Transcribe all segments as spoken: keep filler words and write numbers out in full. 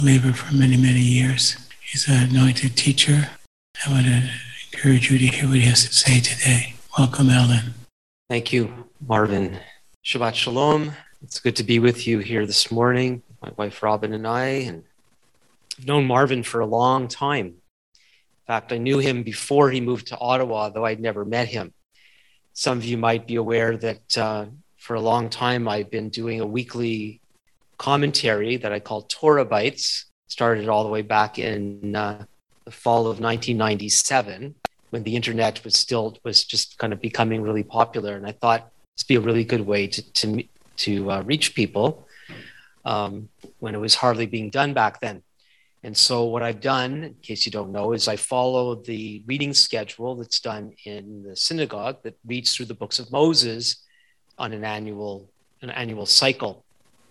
believer for many, many years. He's an anointed teacher. I want to encourage you to hear what he has to say today. Welcome, Alan. Thank you, Marvin. Shabbat Shalom. It's good to be with you here this morning, my wife Robin and I. And I've known Marvin for a long time. In fact, I knew him before he moved to Ottawa, though I'd never met him. Some of you might be aware that uh, for a long time I've been doing a weekly commentary that I call Torah Bites. Started all the way back in uh, the fall of nineteen ninety-seven, when the internet was still was just kind of becoming really popular, and I thought this would be a really good way to to to uh, reach people um, when it was hardly being done back then. And so what I've done, in case you don't know, is I follow the reading schedule that's done in the synagogue that reads through the books of Moses on an annual an annual cycle.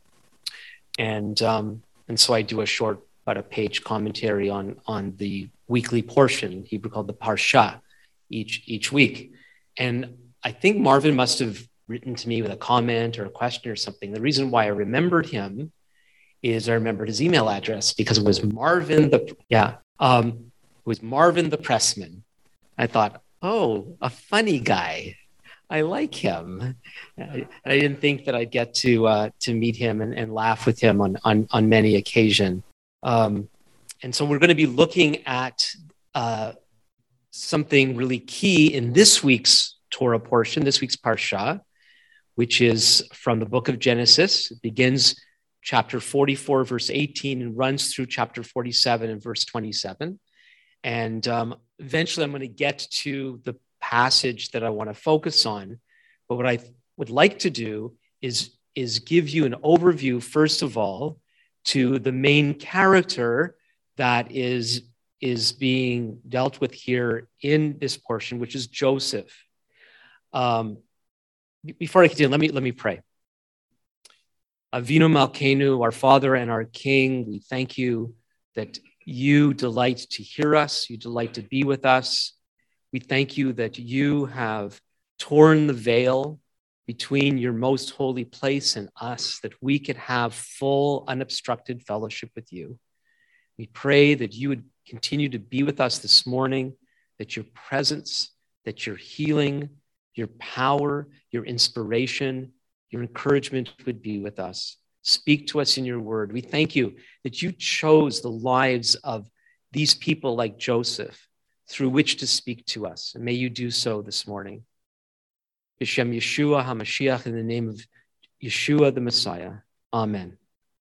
And um, and so I do a short, about a page commentary on on the weekly portion, in Hebrew called the Parsha, each each week. And I think Marvin must have written to me with a comment or a question or something. The reason why I remembered him is I remembered his email address, because it was Marvin the yeah um, it was Marvin the Pressman. I thought, oh, a funny guy. I like him. I, I didn't think that I'd get to uh, to meet him and, and laugh with him on on, on many occasions. Um, and so we're going to be looking at uh, something really key in this week's Torah portion, this week's Parsha, which is from the book of Genesis. It begins chapter forty-four, verse eighteen, and runs through chapter forty-seven and verse twenty-seven. And um, eventually I'm going to get to the passage that I want to focus on. But what I would like to do is, is give you an overview, first of all, to the main character that is, is being dealt with here in this portion, which is Joseph. Um, before I continue, let me, let me pray. Avinu Malkeinu, our Father and our King, we thank you that you delight to hear us, you delight to be with us. We thank you that you have torn the veil between your most holy place and us, that we could have full, unobstructed fellowship with you. We pray that you would continue to be with us this morning, that your presence, that your healing, your power, your inspiration, your encouragement would be with us. Speak to us in your word. We thank you that you chose the lives of these people like Joseph through which to speak to us. And may you do so this morning. B'Shem Yeshua HaMashiach, in the name of Yeshua the Messiah. Amen.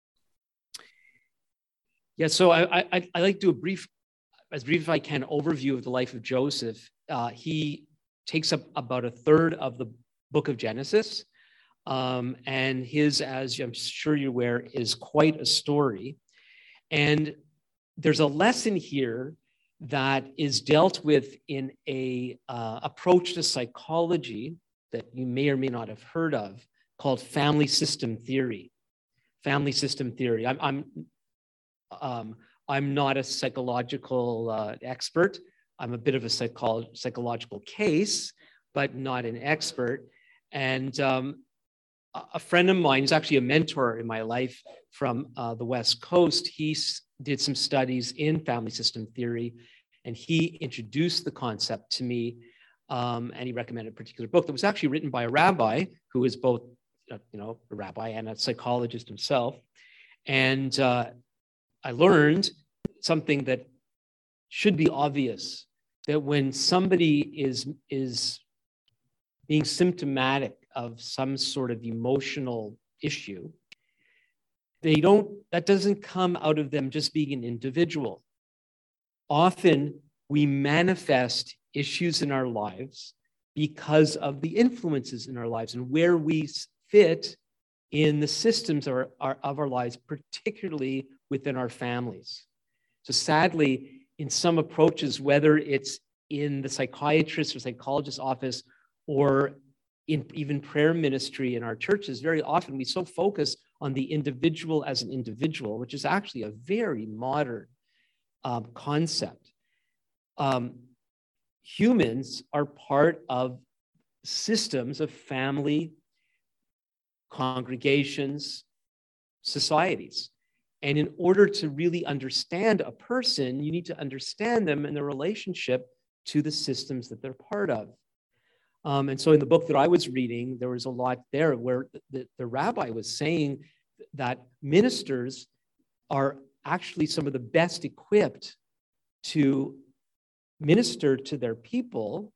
Yeah, so I, I, I like to do a brief, as brief as I can, overview of the life of Joseph. Uh, he takes up about a third of the book of Genesis. Um, and his, as I'm sure you're aware, is quite a story. And there's a lesson here that is dealt with in a uh, approach to psychology that you may or may not have heard of, called family system theory. Family system theory. I'm I'm um, I'm not a psychological uh, expert. I'm a bit of a psycho- psychological case, but not an expert. And um, a friend of mine, who's actually a mentor in my life from uh, the West Coast, he s- did some studies in family system theory, and he introduced the concept to me, um, and he recommended a particular book that was actually written by a rabbi who is both, uh, you know, a rabbi and a psychologist himself. And uh, I learned something that should be obvious, that when somebody is is being symptomatic of some sort of emotional issue, they don't, that doesn't come out of them just being an individual. Often we manifest issues in our lives because of the influences in our lives and where we fit in the systems of our, our, of our lives, particularly within our families. So sadly, in some approaches, whether it's in the psychiatrist or psychologist's office or in even prayer ministry in our churches, very often we so focus on the individual as an individual, which is actually a very modern um, concept. Um, humans are part of systems of family, congregations, societies. And in order to really understand a person, you need to understand them and their relationship to the systems that they're part of. Um, and so in the book that I was reading, there was a lot there where the, the rabbi was saying that ministers are actually some of the best equipped to minister to their people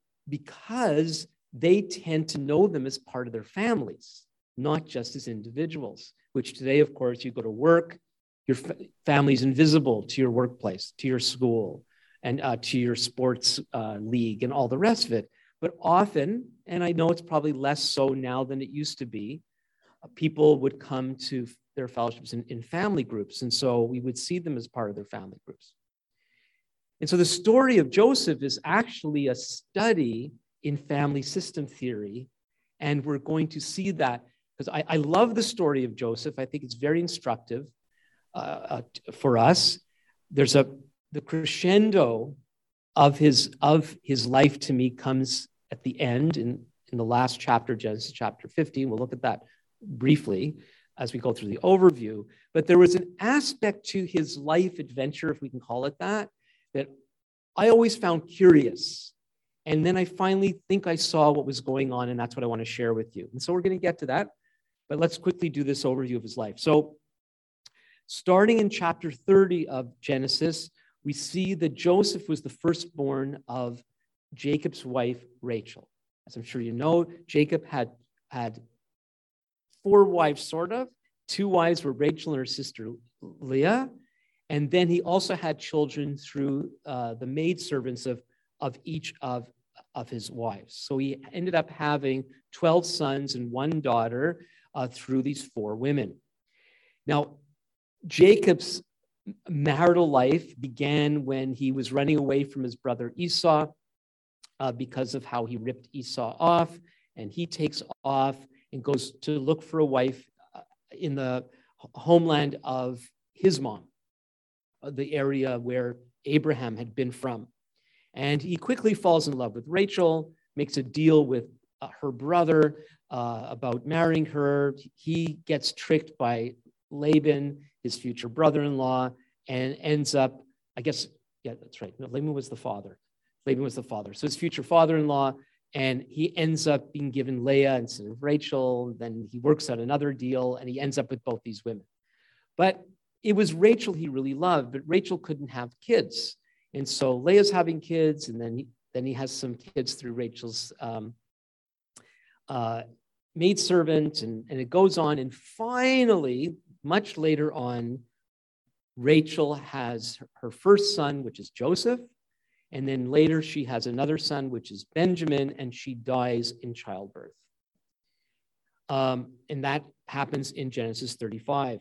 because they tend to know them as part of their families, not just as individuals, which today, of course, you go to work, your fa- family's invisible to your workplace, to your school, and uh, to your sports uh, league and all the rest of it. But often, and I know it's probably less so now than it used to be, uh, people would come to their fellowships in, in family groups. And so we would see them as part of their family groups. And so the story of Joseph is actually a study in family system theory. And we're going to see that because I, I love the story of Joseph. I think it's very instructive uh, uh, for us. There's a, the crescendo of his, of his life to me comes at the end in, in the last chapter, Genesis chapter fifteen. We'll look at that briefly as we go through the overview. But there was an aspect to his life adventure, if we can call it that, that I always found curious. And then I finally think I saw what was going on, and that's what I want to share with you. And so we're going to get to that, but let's quickly do this overview of his life. So starting in chapter thirty of Genesis, we see that Joseph was the firstborn of Jacob's wife, Rachel. As I'm sure you know, Jacob had, had four wives, sort of. Two wives were Rachel and her sister Leah. And then he also had children through uh, the maidservants of, of each of, of his wives. So he ended up having twelve sons and one daughter uh, through these four women. Now, Jacob's marital life began when he was running away from his brother Esau uh, because of how he ripped Esau off. And he takes off and goes to look for a wife uh, in the homeland of his mom, the area where Abraham had been from. And he quickly falls in love with Rachel, makes a deal with uh, her brother uh, about marrying her. He gets tricked by Laban, his future brother-in-law, and ends up, I guess, yeah, that's right. No, Laban was the father. Laban was the father. So his future father-in-law, and he ends up being given Leah instead of Rachel. Then he works out another deal, and he ends up with both these women. But it was Rachel he really loved, but Rachel couldn't have kids. And so Leah's having kids, and then he, then he has some kids through Rachel's um, uh, maidservant, and, and it goes on. And finally, much later on, Rachel has her first son, which is Joseph. And then later she has another son, which is Benjamin, and she dies in childbirth. Um, and that happens in Genesis thirty-five.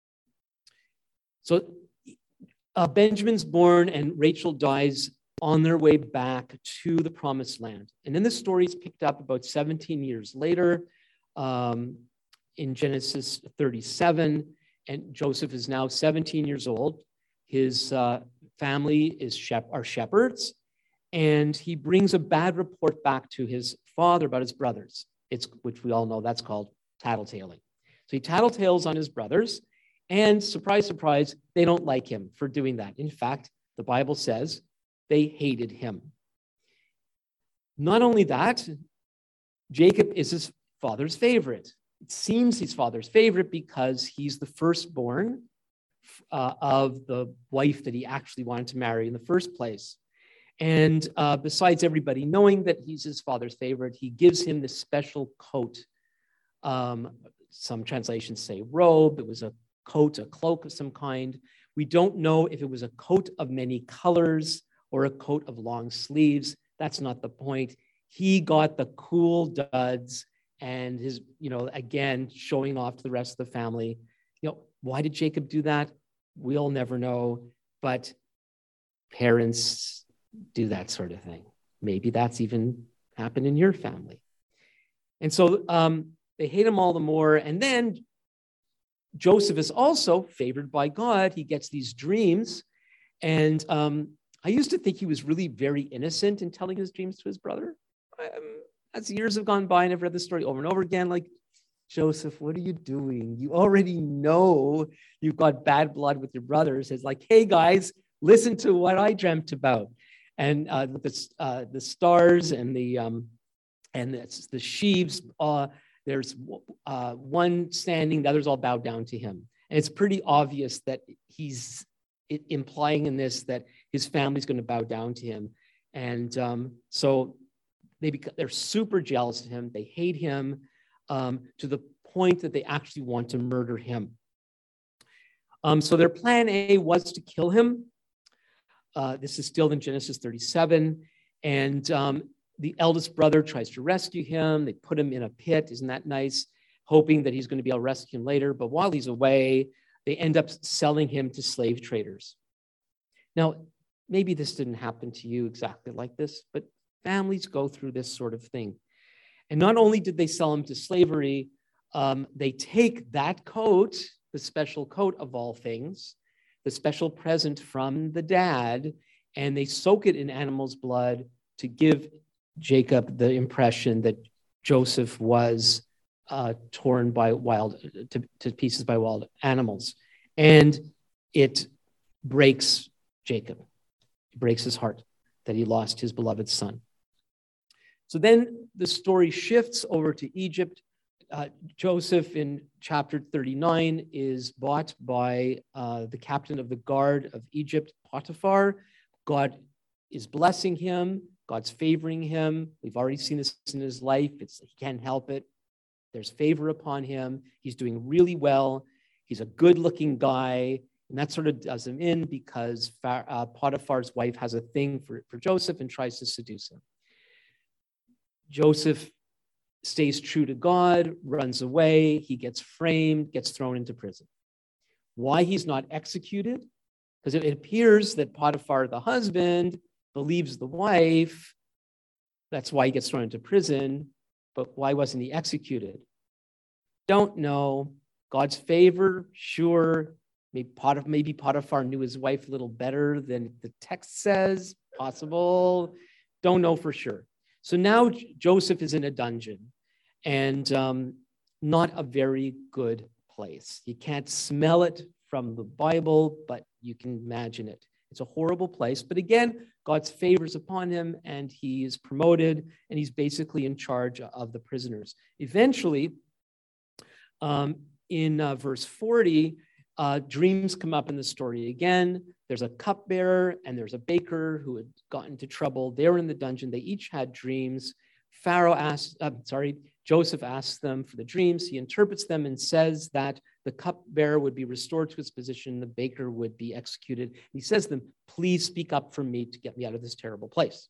So uh, Benjamin's born and Rachel dies on their way back to the promised land. And then the story is picked up about seventeen years later um, in Genesis thirty-seven. And Joseph is now seventeen years old. His uh, family is shep- are shepherds. And he brings a bad report back to his father about his brothers, it's, which we all know that's called tattletaling. So he tattletales on his brothers. And surprise, surprise, they don't like him for doing that. In fact, the Bible says they hated him. Not only that, Jacob is his father's favorite. It seems he's father's favorite because he's the firstborn uh, of the wife that he actually wanted to marry in the first place. And uh, besides everybody knowing that he's his father's favorite, he gives him this special coat. Um, some translations say robe. It was a coat, a cloak of some kind. We don't know if it was a coat of many colors or a coat of long sleeves. That's not the point. He got the cool duds and his, you know, again, showing off to the rest of the family. You know, why did Jacob do that? We'll never know, but parents do that sort of thing. Maybe that's even happened in your family. And so um, they hate him all the more. And then Joseph is also favored by God. He gets these dreams. And um, I used to think he was really very innocent in telling his dreams to his brother. Um, as years have gone by and I've read the story over and over again, like Joseph, what are you doing? You already know you've got bad blood with your brothers. It's like, hey, guys, listen to what I dreamt about. And uh, the, uh, the stars and the, um, and the, the sheaves, uh, there's uh, one standing, the others all bow down to him. And it's pretty obvious that he's implying in this that his family's going to bow down to him. And um, so they beca- they're super jealous of him. They hate him um, to the point that they actually want to murder him. Um, so their plan A was to kill him. Uh, this is still in Genesis thirty-seven. And um, the eldest brother tries to rescue him. They put him in a pit. Isn't that nice? Hoping that he's going to be able to rescue him later. But while he's away, they end up selling him to slave traders. Now, maybe this didn't happen to you exactly like this, but families go through this sort of thing. And not only did they sell him to slavery, um, they take that coat, the special coat of all things, the special present from the dad, and they soak it in animal's blood to give Jacob the impression that Joseph was uh, torn by wild to, to pieces by wild animals. And it breaks Jacob. It breaks his heart that he lost his beloved son. So then the story shifts over to Egypt. Uh, Joseph in chapter thirty-nine is bought by uh, the captain of the guard of Egypt, Potiphar. God is blessing him. God's favoring him. We've already seen this in his life. It's, he can't help it. There's favor upon him. He's doing really well. He's a good-looking guy. And that sort of does him in because uh, Potiphar's wife has a thing for, for Joseph and tries to seduce him. Joseph stays true to God, runs away. He gets framed, gets thrown into prison. Why he's not executed? Because it appears that Potiphar, the husband, believes the wife. That's why he gets thrown into prison. But why wasn't he executed? Don't know. God's favor, sure. Maybe Potiphar, maybe Potiphar knew his wife a little better than the text says. Possible. Don't know for sure. So now Joseph is in a dungeon and um, not a very good place. You can't smell it from the Bible, but you can imagine it. It's a horrible place. But again, God's favors upon him and he is promoted and he's basically in charge of the prisoners. Eventually, um, in uh, verse forty, uh, dreams come up in the story again. There's a cupbearer and there's a baker who had gotten into trouble. They're in the dungeon. They each had dreams. Pharaoh asks, uh, sorry, Joseph asks them for the dreams. He interprets them and says that the cupbearer would be restored to his position. The baker would be executed. He says to them, please speak up for me to get me out of this terrible place.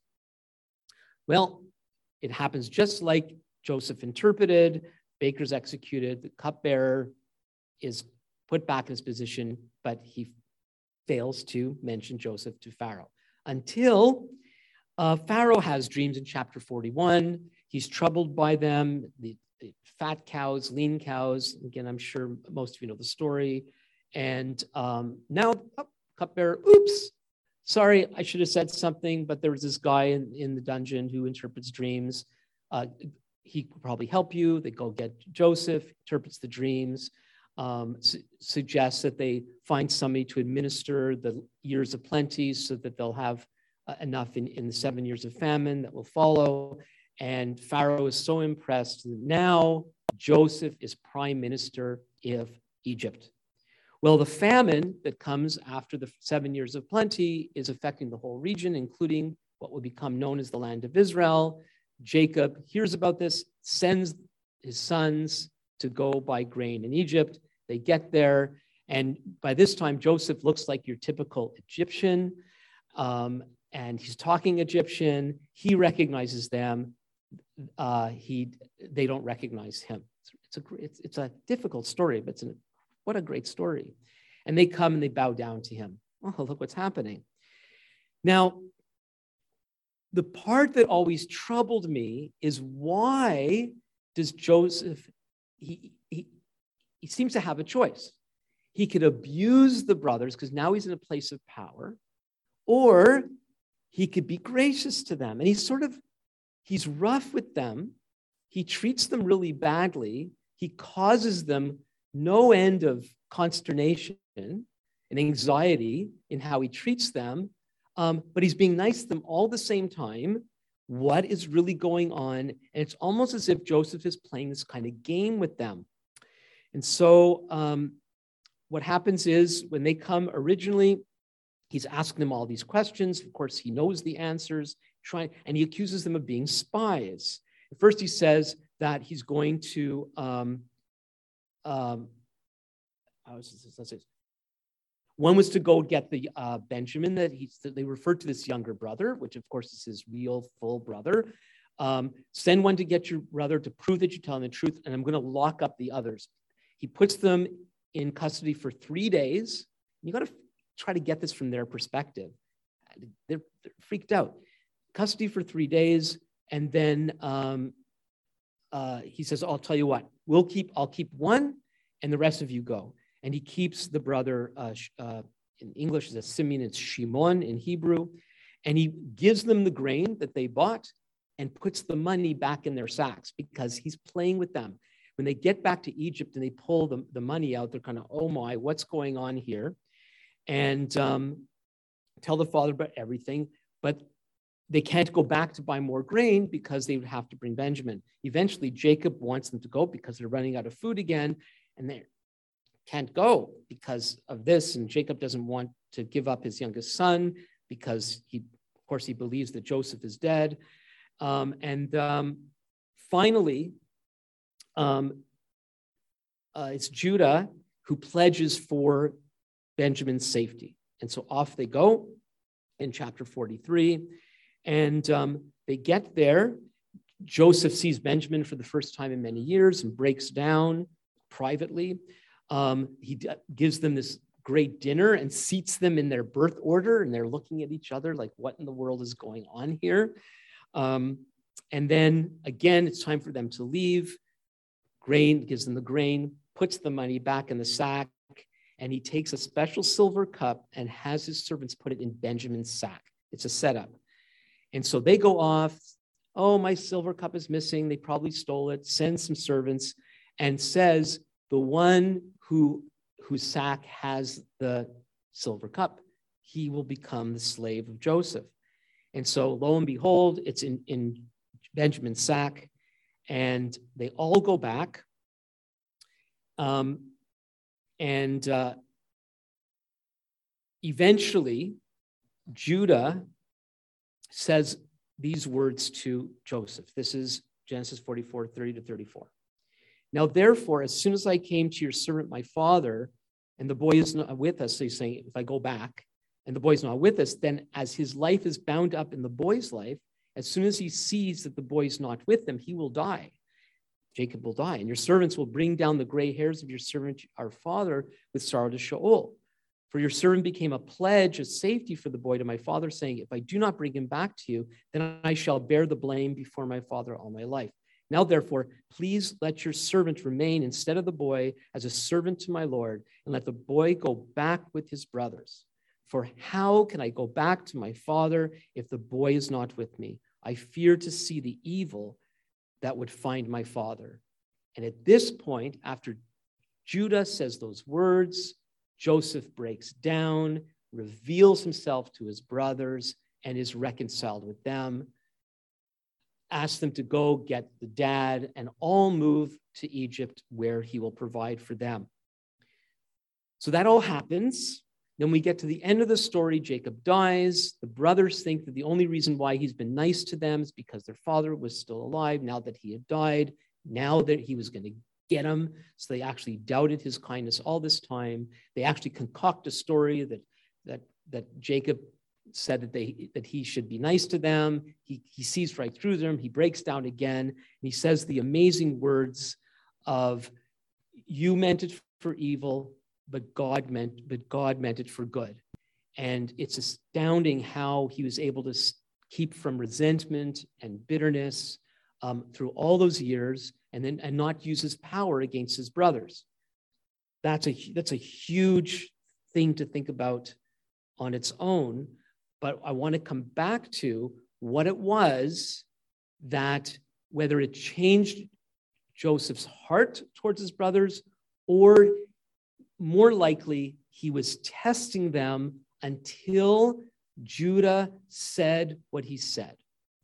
Well, it happens just like Joseph interpreted. Baker's executed. The cupbearer is put back in his position, but he fails to mention Joseph to Pharaoh until uh, Pharaoh has dreams in chapter forty-one. He's troubled by them, the, the fat cows, lean cows. Again, I'm sure most of you know the story. And um, now, oh, cupbearer, oops, sorry, I should have said something, but there was this guy in, in the dungeon who interprets dreams. Uh, he could probably help you. They go get Joseph, interprets the dreams. Um, su- suggests that they find somebody to administer the years of plenty so that they'll have uh, enough in, in the seven years of famine that will follow. And Pharaoh is so impressed that now Joseph is prime minister of Egypt. Well, the famine that comes after the seven years of plenty is affecting the whole region, including what will become known as the land of Israel. Jacob hears about this, sends his sons to go buy grain in Egypt. They get there, and by this time, Joseph looks like your typical Egyptian, um, and he's talking Egyptian. He recognizes them. Uh, he, they don't recognize him. It's a, it's, it's a difficult story, but it's a, what a great story. And they come and they bow down to him. Oh, look what's happening. Now, the part that always troubled me is why does Joseph, he, he, he seems to have a choice. He could abuse the brothers because now he's in a place of power, or he could be gracious to them. And he's sort of, he's rough with them. He treats them really badly. he causes them no end of consternation and anxiety in how he treats them, um, but he's being nice to them all the same time. What is really going on? And it's almost as if Joseph is playing this kind of game with them. And so um, what happens is when they come originally, he's asking them all these questions. Of course, he knows the answers, trying, and he accuses them of being spies. At first, he says that he's going to, um, um, how is this, let's say, one was to go get the uh, Benjamin that he, that they referred to this younger brother, which of course is his real full brother. Um, send one to get your brother to prove that you're telling the truth, and I'm going to lock up the others. He puts them in custody for three days. You got to try to get this from their perspective. They're, they're freaked out. Custody for three days, and then um, uh, he says, "I'll tell you what. We'll keep. I'll keep one, and the rest of you go." And he keeps the brother, uh, uh, in English is a Simeon, it's Shimon in Hebrew, and he gives them the grain that they bought and puts the money back in their sacks because he's playing with them. When they get back to Egypt and they pull the, the money out, they're kind of, oh my, what's going on here? And um, tell the father about everything, but they can't go back to buy more grain because they would have to bring Benjamin. Eventually, Jacob wants them to go because they're running out of food again, and they're can't go because of this, and Jacob doesn't want to give up his youngest son because he, of course, he believes that Joseph is dead. Um, and um, finally, um, uh, it's Judah who pledges for Benjamin's safety. And so off they go in chapter forty-three, and um, they get there. Joseph sees Benjamin for the first time in many years and breaks down privately. Um, he d- gives them this great dinner and seats them in their birth order, and they're looking at each other like, what in the world is going on here? Um, and then again, it's time for them to leave. Grain, gives them the grain, puts the money back in the sack, and he takes a special silver cup and has his servants put it in Benjamin's sack. It's a setup. And so they go off. Oh, my silver cup is missing. They probably stole it. Sends some servants and says, the one who whose sack has the silver cup, he will become the slave of Joseph. And so lo and behold, it's in, in Benjamin's sack, and they all go back. Um, and uh, eventually, Judah says these words to Joseph. This is Genesis forty-four, thirty to thirty-four. Now, therefore, as soon as I came to your servant, my father, and the boy is not with us, so he's saying, if I go back, and the boy's not with us, then as his life is bound up in the boy's life, as soon as he sees that the boy's not with them, he will die. Jacob will die, and your servants will bring down the gray hairs of your servant, our father, with sorrow to Sheol. For your servant became a pledge of safety for the boy to my father, saying, if I do not bring him back to you, then I shall bear the blame before my father all my life. Now, therefore, please let your servant remain instead of the boy as a servant to my Lord, and let the boy go back with his brothers. For how can I go back to my father if the boy is not with me? I fear to see the evil that would find my father. And at this point, after Judah says those words, Joseph breaks down, reveals himself to his brothers, and is reconciled with them. Asks them to go get the dad and all move to Egypt where he will provide for them. So that all happens. Then we get to the end of the story. Jacob dies. The brothers think that the only reason why he's been nice to them is because their father was still alive now that he had died, now that he was going to get him. So they actually doubted his kindness all this time. They actually concoct a story that, that, that Jacob said that they that he should be nice to them. He, he sees right through them. He breaks down again. And he says the amazing words of, you meant it for evil, but God meant, but God meant it for good. And it's astounding how he was able to keep from resentment and bitterness um, through all those years, and then and not use his power against his brothers. That's a that's a huge thing to think about on its own. But I want to come back to what it was that, whether it changed Joseph's heart towards his brothers, or more likely, he was testing them until Judah said what he said.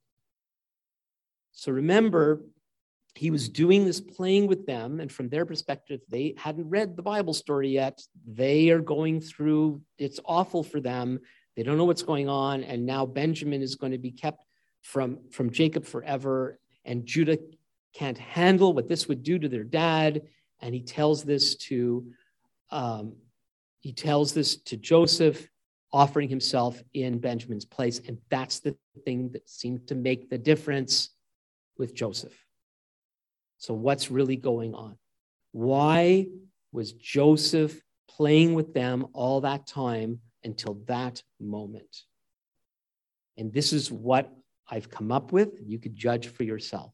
So remember, he was doing this, playing with them, and from their perspective, they hadn't read the Bible story yet. They are going through, it's awful for them. They don't know what's going on, and now Benjamin is going to be kept from, from Jacob forever, and Judah can't handle what this would do to their dad, and he tells this to um, he tells this to Joseph, offering himself in Benjamin's place, and that's the thing that seemed to make the difference with Joseph. So what's really going on? Why was Joseph playing with them all that time until that moment? And this is what I've come up with. You could judge for yourself.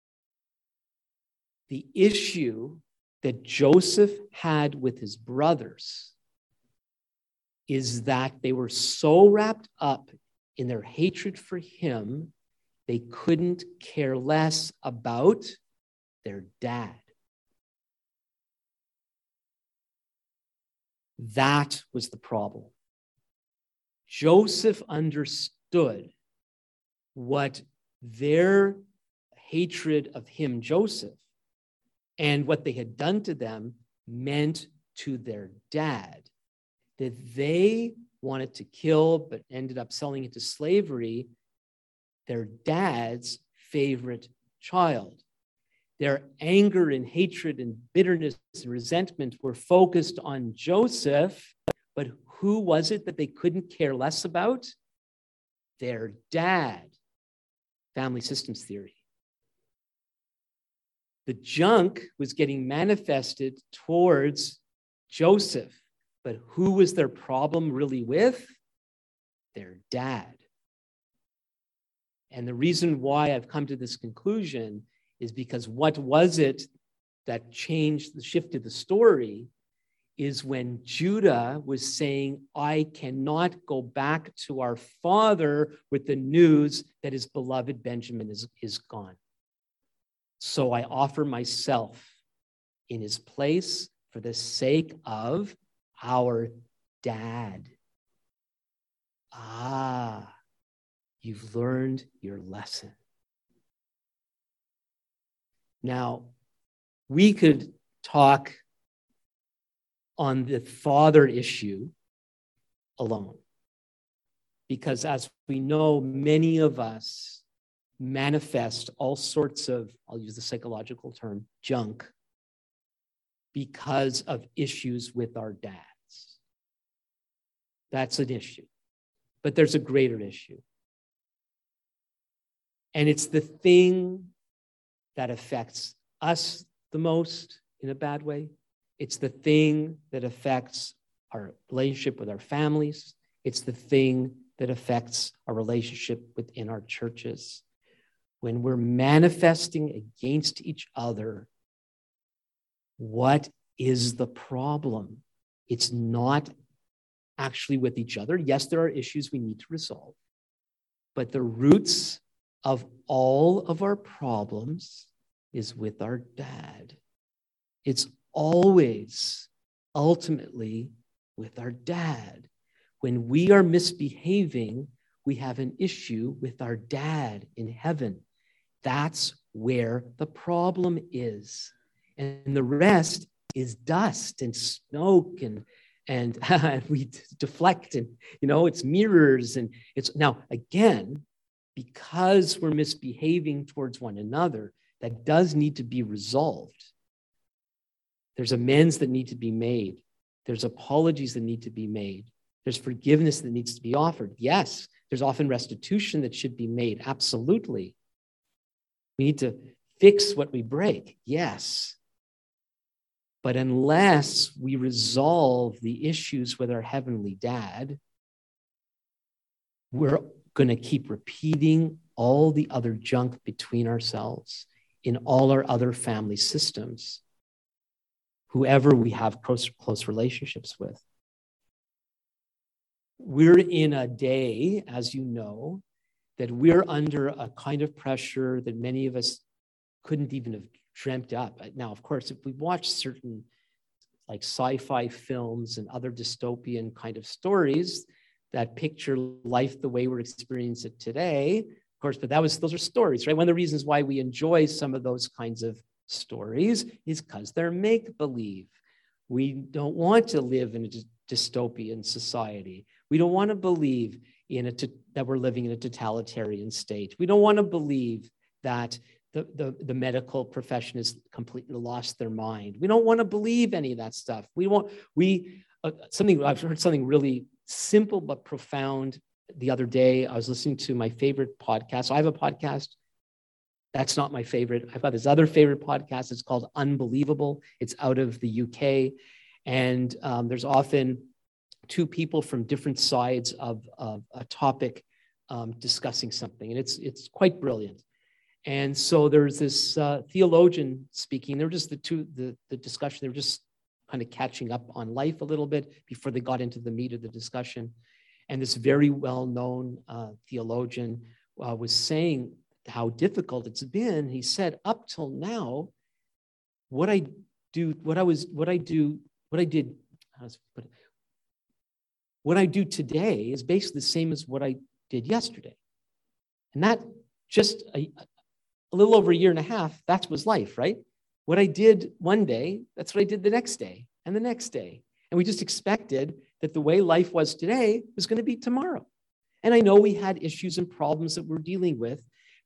The issue that Joseph had with his brothers is that they were so wrapped up in their hatred for him, they couldn't care less about their dad. That was the problem. Joseph understood what their hatred of him, Joseph, and what they had done to them meant to their dad, that they wanted to kill, but ended up selling into slavery, their dad's favorite child. Their anger and hatred and bitterness and resentment were focused on Joseph, but who was it that they couldn't care less about? Their dad. Family systems theory. The junk was getting manifested towards Joseph, but who was their problem really with? Their dad. And the reason why I've come to this conclusion is because what was it that changed, shifted the story, is when Judah was saying, I cannot go back to our father with the news that his beloved Benjamin is, is gone. So I offer myself in his place for the sake of our dad. Ah, you've learned your lesson. Now, we could talk on the father issue alone, because as we know, many of us manifest all sorts of, I'll use the psychological term, junk, because of issues with our dads. That's an issue. But there's a greater issue. And it's the thing that affects us the most in a bad way. It's the thing that affects our relationship with our families. It's the thing that affects our relationship within our churches. When we're manifesting against each other, what is the problem? It's not actually with each other. Yes, there are issues we need to resolve, but the roots of all of our problems is with our dad. It's always ultimately with our dad. When we are misbehaving, we have an issue with our dad in heaven. That's where the problem is. And the rest is dust and smoke, and and we deflect, and you know, it's mirrors, and it's now again, because we're misbehaving towards one another, that does need to be resolved. There's amends that need to be made. There's apologies that need to be made. There's forgiveness that needs to be offered. Yes, there's often restitution that should be made. Absolutely. We need to fix what we break. Yes. But unless we resolve the issues with our heavenly dad, we're going to keep repeating all the other junk between ourselves in all our other family systems, whoever we have close, close relationships with. We're in a day, as you know, that we're under a kind of pressure that many of us couldn't even have dreamt up. Now, of course, if we watch certain like sci-fi films and other dystopian kind of stories that picture life the way we're experiencing it today, of course, but that was those are stories, right? One of the reasons why we enjoy some of those kinds of stories is because they're make-believe. We don't want to live in a dystopian society. We don't want to believe in a that we're living in a totalitarian state. We don't want to believe that the, the, the medical profession has completely lost their mind. We don't want to believe any of that stuff. We want, we, uh, something, I've heard something really simple but profound the other day. I was listening to my favorite podcast. So I have a podcast. That's not my favorite. I've got this other favorite podcast. It's called Unbelievable. It's out of the U K. And um, there's often two people from different sides of, of a topic um, discussing something. And it's, it's quite brilliant. And so there's this uh, theologian speaking. They were just the two, the, the discussion, they were just kind of catching up on life a little bit before they got into the meat of the discussion. And this very well-known uh, theologian uh, was saying how difficult it's been. He said, up till now, what I do, what I was, what I do, what I did, how does I put it? What I do today is basically the same as what I did yesterday. And that just a, a little over a year and a half, that was life, right? What I did one day, that's what I did the next day and the next day. And we just expected that the way life was today was going to be tomorrow. And I know we had issues and problems that we're dealing with.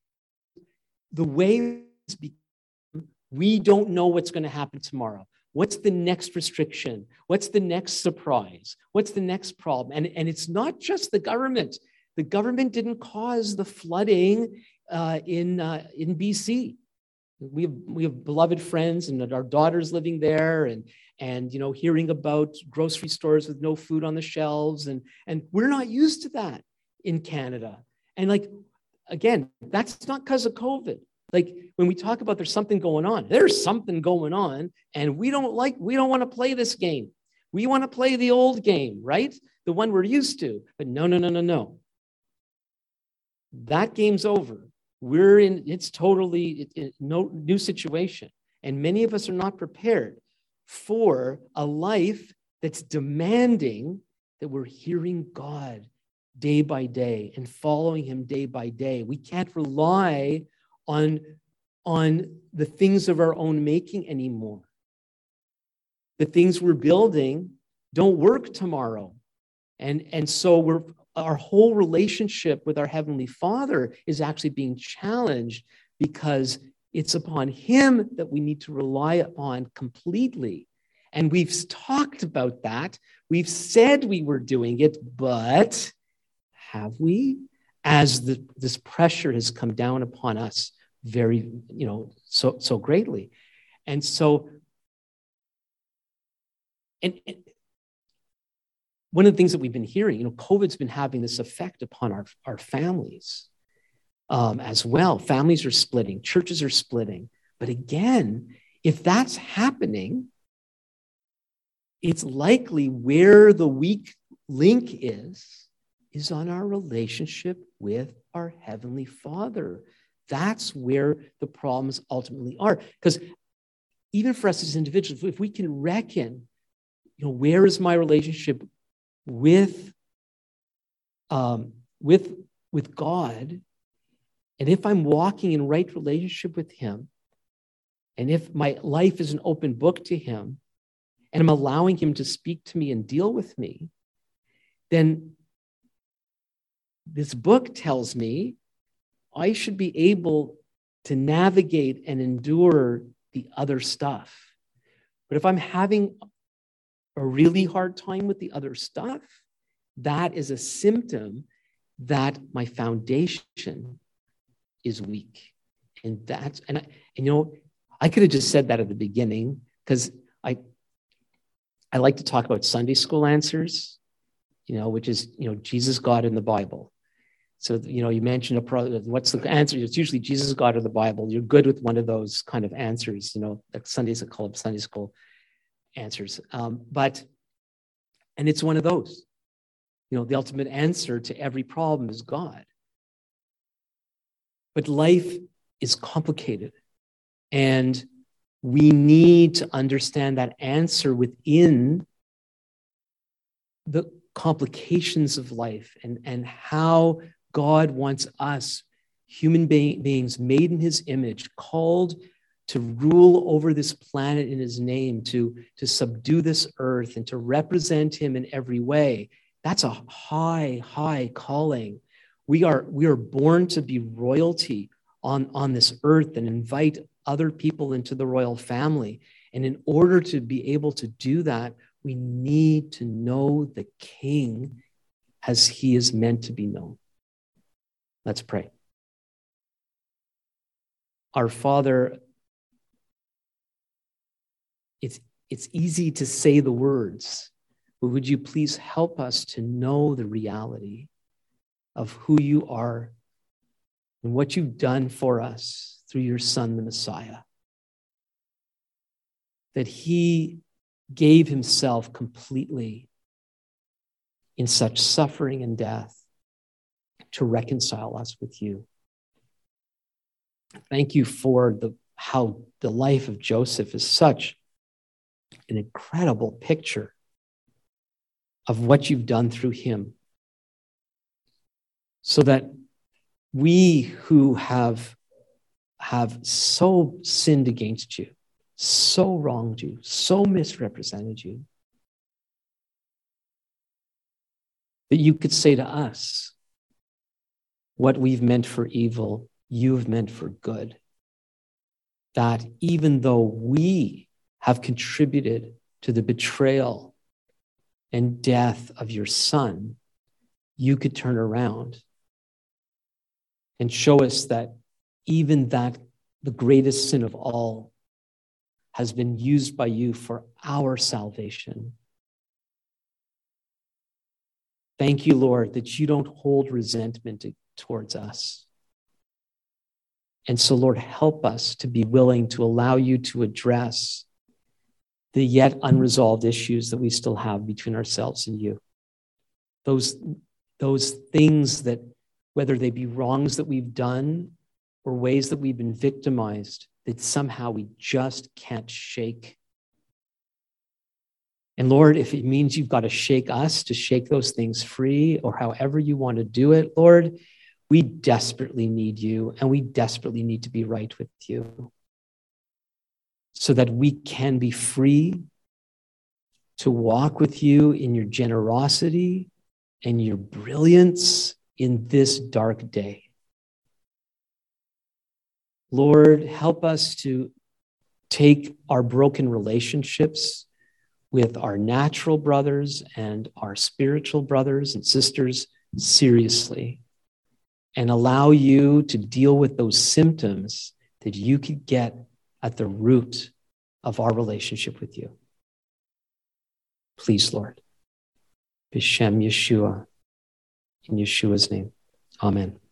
The way it's become, we don't know what's going to happen tomorrow. What's the next restriction? What's the next surprise? What's the next problem? And, and it's not just the government. The government didn't cause the flooding uh, in, uh, in B C. We have, we have beloved friends and our daughters living there and, and you know, hearing about grocery stores with no food on the shelves. And, and we're not used to that in Canada. And like, again, that's not because of COVID. Like when we talk about there's something going on, there's something going on and we don't like, we don't want to play this game. We want to play the old game, right? The one we're used to, but no, no, no, no, no. That game's over. We're in, it's totally it, it, no new situation. And many of us are not prepared for a life that's demanding that we're hearing God day by day and following him day by day. We can't rely on, on the things of our own making anymore. The things we're building don't work tomorrow. And, and so we're, our whole relationship with our Heavenly Father is actually being challenged because it's upon him that we need to rely upon completely. And we've talked about that. We've said we were doing it, but have we? As the, this pressure has come down upon us very, you know, so, so greatly. And so, and, and one of the things that we've been hearing, you know, COVID's been having this effect upon our, our families um, as well. Families are splitting, churches are splitting. But again, if that's happening, it's likely where the weak link is, is on our relationship with our Heavenly Father. That's where the problems ultimately are. Because even for us as individuals, if we can reckon, you know, where is my relationship with, um, with, with God, and if I'm walking in right relationship with him, and if my life is an open book to him, and I'm allowing him to speak to me and deal with me, then this book tells me I should be able to navigate and endure the other stuff. But if I'm having a really hard time with the other stuff, that is a symptom that my foundation is weak. And that's, and, I, and you know, I could have just said that at the beginning because I, I like to talk about Sunday school answers, you know, which is, you know, Jesus, God, in the Bible. So, you know, you mentioned a pro, what's the answer? It's usually Jesus, God, or the Bible. You're good with one of those kind of answers, you know, like Sundays that call up Sunday school answers. Um, but, and it's one of those, you know, the ultimate answer to every problem is God. But life is complicated. And we need to understand that answer within the complications of life and, and how God wants us, human be- beings made in his image, called to rule over this planet in his name, to, to subdue this earth and to represent him in every way. That's a high, high calling. We are, we are born to be royalty on, on this earth and invite other people into the royal family. And in order to be able to do that, we need to know the King as he is meant to be known. Let's pray. Our Father, it's, it's easy to say the words, but would you please help us to know the reality of who you are and what you've done for us through your Son, the Messiah. That he gave himself completely in such suffering and death to reconcile us with you. Thank you for the how the life of Joseph is such an incredible picture of what you've done through him, so that we who have, have so sinned against you, so wronged you, so misrepresented you, that you could say to us, what we've meant for evil, you've meant for good. That even though we have contributed to the betrayal and death of your Son, you could turn around and show us that even that the greatest sin of all has been used by you for our salvation. Thank you, Lord, that you don't hold resentment towards us. And so, Lord, help us to be willing to allow you to address the yet unresolved issues that we still have between ourselves and you. Those, those things that, whether they be wrongs that we've done or ways that we've been victimized, that somehow we just can't shake. And Lord, if it means you've got to shake us to shake those things free, or however you want to do it, Lord, we desperately need you, and we desperately need to be right with you so that we can be free to walk with you in your generosity and your brilliance in this dark day. Lord, help us to take our broken relationships with our natural brothers and our spiritual brothers and sisters seriously, and allow you to deal with those symptoms that you could get at the root of our relationship with you. Please, Lord. B'Shem Yeshua, in Yeshua's name. Amen.